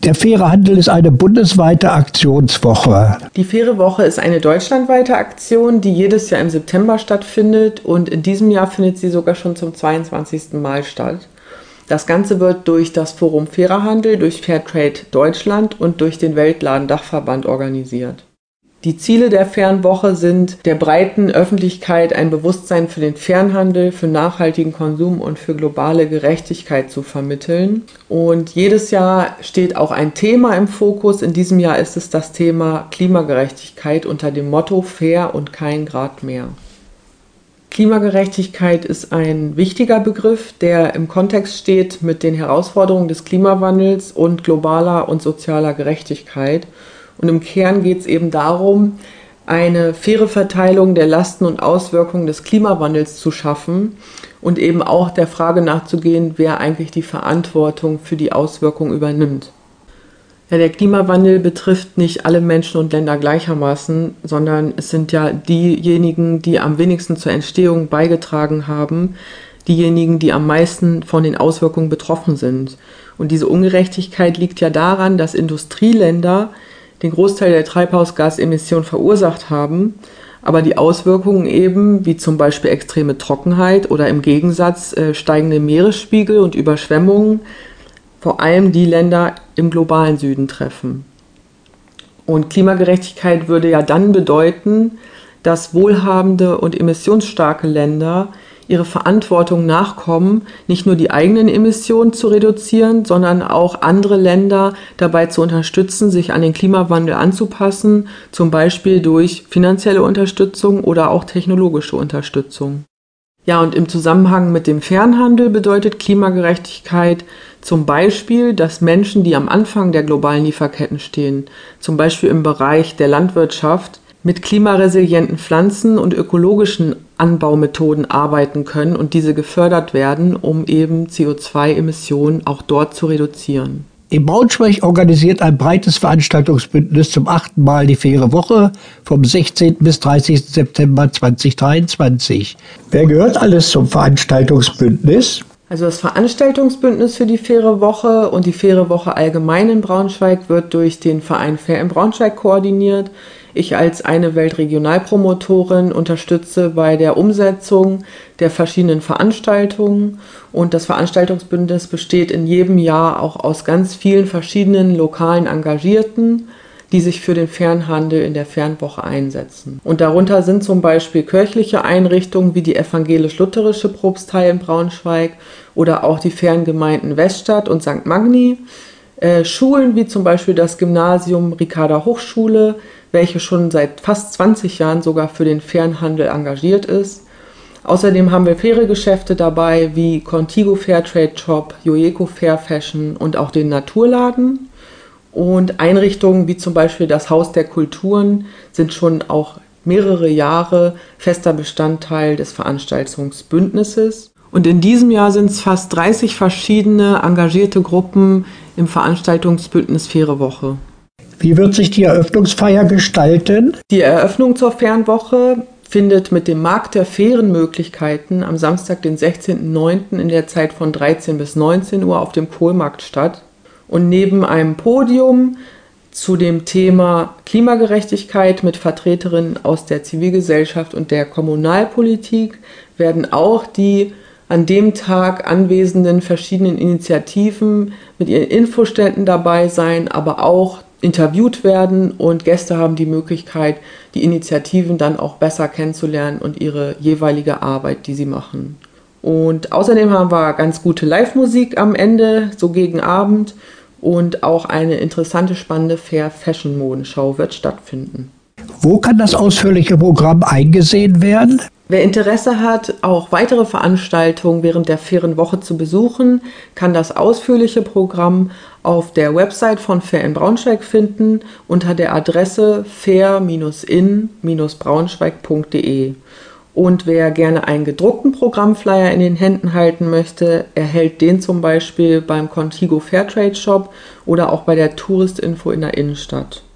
Der faire Handel ist eine bundesweite Aktionswoche. Die faire Woche ist eine deutschlandweite Aktion, die jedes Jahr im September stattfindet und in diesem Jahr findet sie sogar schon zum 22. Mal statt. Das Ganze wird durch das Forum Fairer Handel, durch Fairtrade Deutschland und durch den Weltladen-Dachverband organisiert. Die Ziele der fairen Woche sind, der breiten Öffentlichkeit ein Bewusstsein für den fairen Handel, für nachhaltigen Konsum und für globale Gerechtigkeit zu vermitteln. Und jedes Jahr steht auch ein Thema im Fokus. In diesem Jahr ist es das Thema Klimagerechtigkeit unter dem Motto Fair und kein Grad mehr. Klimagerechtigkeit ist ein wichtiger Begriff, der im Kontext steht mit den Herausforderungen des Klimawandels und globaler und sozialer Gerechtigkeit. Und im Kern geht es eben darum, eine faire Verteilung der Lasten und Auswirkungen des Klimawandels zu schaffen und eben auch der Frage nachzugehen, wer eigentlich die Verantwortung für die Auswirkungen übernimmt. Ja, der Klimawandel betrifft nicht alle Menschen und Länder gleichermaßen, sondern es sind ja diejenigen, die am wenigsten zur Entstehung beigetragen haben, diejenigen, die am meisten von den Auswirkungen betroffen sind. Und diese Ungerechtigkeit liegt ja daran, dass Industrieländer den Großteil der Treibhausgasemissionen verursacht haben, aber die Auswirkungen eben, wie zum Beispiel extreme Trockenheit oder im Gegensatz steigende Meeresspiegel und Überschwemmungen, vor allem die Länder im globalen Süden treffen. Und Klimagerechtigkeit würde ja dann bedeuten, dass wohlhabende und emissionsstarke Länder ihre Verantwortung nachkommen, nicht nur die eigenen Emissionen zu reduzieren, sondern auch andere Länder dabei zu unterstützen, sich an den Klimawandel anzupassen, zum Beispiel durch finanzielle Unterstützung oder auch technologische Unterstützung. Ja, und im Zusammenhang mit dem fairen Handel bedeutet Klimagerechtigkeit zum Beispiel, dass Menschen, die am Anfang der globalen Lieferketten stehen, zum Beispiel im Bereich der Landwirtschaft, mit klimaresilienten Pflanzen und ökologischen Anbaumethoden arbeiten können und diese gefördert werden, um eben CO2-Emissionen auch dort zu reduzieren. In Braunschweig organisiert ein breites Veranstaltungsbündnis zum 8. Mal die faire Woche vom 16. bis 30. September 2023. Wer gehört alles zum Veranstaltungsbündnis? Also das Veranstaltungsbündnis für die faire Woche und die faire Woche allgemein in Braunschweig wird durch den Verein Fair in Braunschweig koordiniert. Ich als eine Weltregionalpromotorin unterstütze bei der Umsetzung der verschiedenen Veranstaltungen und das Veranstaltungsbündnis besteht in jedem Jahr auch aus ganz vielen verschiedenen lokalen Engagierten, die sich für den fairen Handel in der fairen Woche einsetzen. Und darunter sind zum Beispiel kirchliche Einrichtungen wie die evangelisch-lutherische Propstei in Braunschweig oder auch die fairen Gemeinden Weststadt und St. Magni, Schulen wie zum Beispiel das Gymnasium Ricarda Hochschule, welche schon seit fast 20 Jahren sogar für den fairen Handel engagiert ist. Außerdem haben wir faire Geschäfte dabei wie Contigo Fairtrade Shop, Joeco Fair Fashion und auch den Naturladen. Und Einrichtungen wie zum Beispiel das Haus der Kulturen sind schon auch mehrere Jahre fester Bestandteil des Veranstaltungsbündnisses. Und in diesem Jahr sind es fast 30 verschiedene engagierte Gruppen im Veranstaltungsbündnis Faire Woche. Wie wird sich die Eröffnungsfeier gestalten? Die Eröffnung zur fairen Woche findet mit dem Markt der fairen Möglichkeiten am Samstag, den 16.09. in der Zeit von 13 bis 19 Uhr auf dem Kohlmarkt statt. Und neben einem Podium zu dem Thema Klimagerechtigkeit mit Vertreterinnen aus der Zivilgesellschaft und der Kommunalpolitik werden auch die an dem Tag anwesenden verschiedenen Initiativen mit ihren Infoständen dabei sein, aber auch interviewt werden und Gäste haben die Möglichkeit, die Initiativen dann auch besser kennenzulernen und ihre jeweilige Arbeit, die sie machen. Und außerdem haben wir ganz gute Live-Musik am Ende, so gegen Abend, und auch eine interessante, spannende Fair-Fashion-Modenschau wird stattfinden. Wo kann das ausführliche Programm eingesehen werden? Wer Interesse hat, auch weitere Veranstaltungen während der fairen Woche zu besuchen, kann das ausführliche Programm auf der Website von Fair in Braunschweig finden unter der Adresse fair-in-braunschweig.de. Und wer gerne einen gedruckten Programmflyer in den Händen halten möchte, erhält den zum Beispiel beim Contigo Fairtrade Shop oder auch bei der Touristinfo in der Innenstadt.